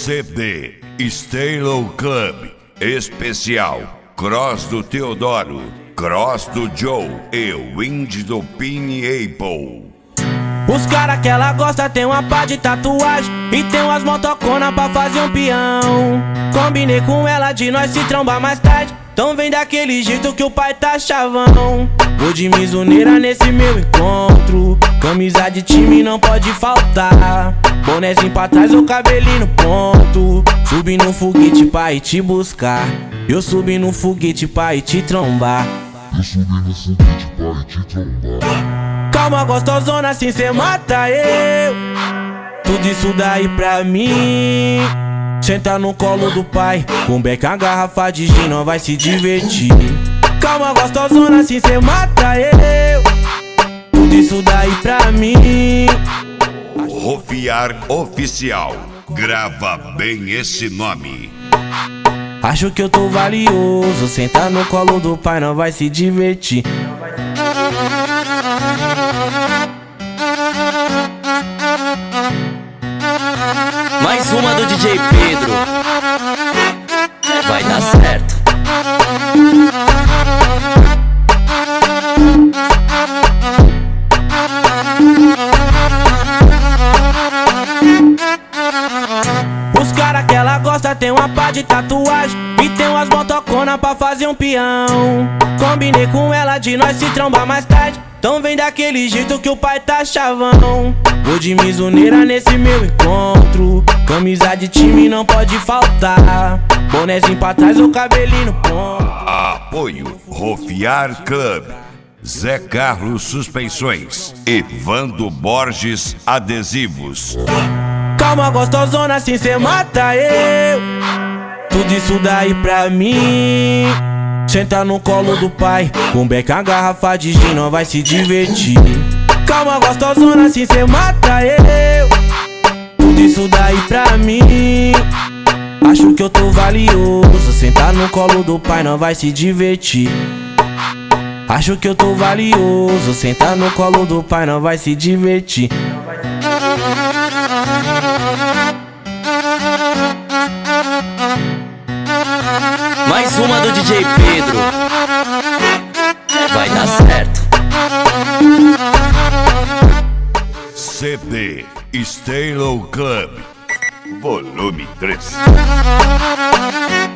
CD Staylow Club Especial Cross do Teodoro, Cross do Joe e Wind do Pineapple. Os cara que ela gosta tem uma pá de tatuagem e tem umas motocona pra fazer um peão. Combinei com ela de nós se trombar mais tarde, então vem daquele jeito que o pai tá chavão. Vou de mizuneira nesse meu encontro, camisa de time não pode faltar, bonezinho pra trás, o cabelinho no ponto. Subi no foguete pra ir te buscar, eu subi no foguete pra ir te trombar. Calma gostosona, assim cê mata eu. Tudo isso daí pra mim. Senta no colo do pai, com beck a garrafa de gin, nós vai se divertir. Calma gostosona, assim cê mata eu. Tudo isso daí pra mim. Rofiar Oficial, grava bem esse nome. Acho que eu tô valioso, senta no colo do pai, nós vai se divertir. Mais uma do DJ Pedro. Vai dar certo. Os cara que ela gosta tem uma pá de tatuagem e tem umas motocona pra fazer um peão. Combinei com ela de nós se trombar mais tarde, então vem daquele jeito que o pai tá chavão. Vou de mizuneira nesse meu encontro, camisa de time não pode faltar, bonezinho pra trás, o cabelinho no ponto. Apoio Rofiar Club, Zé Carlos Suspensões e Vando Borges Adesivos. Calma gostosona, assim cê mata eu. Tudo isso daí pra mim. Senta no colo do pai, com beck a garrafa de gin, nós vai se divertir. Calma gostosona, assim cê mata eu. Tudo isso daí pra mim. Acho que eu tô valioso, senta no colo do pai, nós vai se divertir. Acho que eu tô valioso, senta no colo do pai, nós vai se divertir. Mais uma do DJ Pedro. Vai dar certo. CD Staylow Club Volume 3.